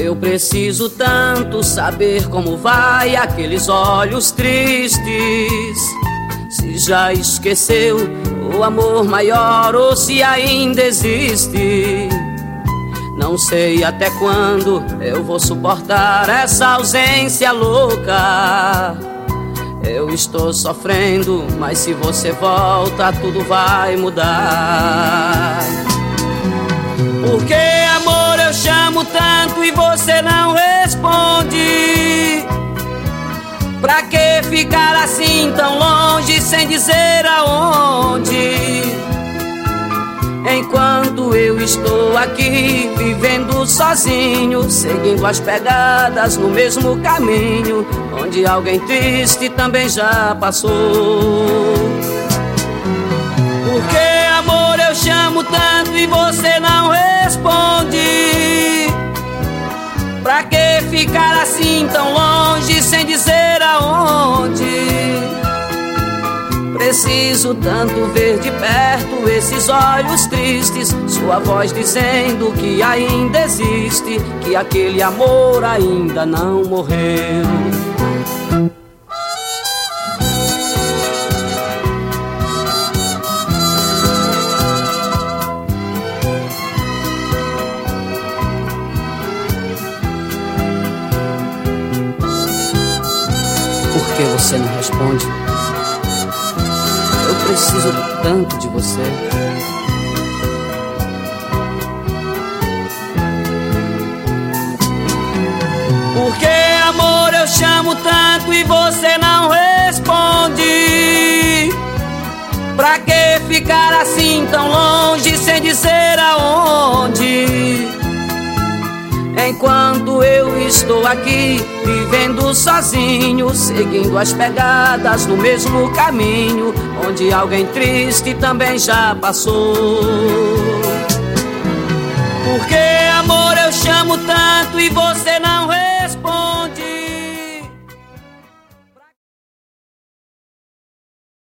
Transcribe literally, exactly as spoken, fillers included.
Eu preciso tanto saber como vai aqueles olhos tristes. Se já esqueceu o amor maior ou se ainda existe. Não sei até quando eu vou suportar essa ausência louca. Eu estou sofrendo, mas se você volta tudo vai mudar. Porque amor eu chamo tanto e você não responde. Pra que ficar assim tão longe sem dizer aonde? Enquanto eu estou aqui vivendo sozinho, seguindo as pegadas no mesmo caminho, onde alguém triste também já passou. Porque amor eu chamo tanto e você não responde. Pra que ficar assim tão longe sem dizer aonde? Preciso tanto ver de perto esses olhos tristes, sua voz dizendo que ainda existe, que aquele amor ainda não morreu. Por que você não responde? Eu preciso tanto de você. Porque amor eu chamo tanto e você não responde. Pra que ficar assim tão longe sem dizer aonde? Enquanto eu estou aqui vivendo sozinho, seguindo as pegadas no mesmo caminho, onde alguém triste também já passou. Porque amor eu chamo tanto e você não responde.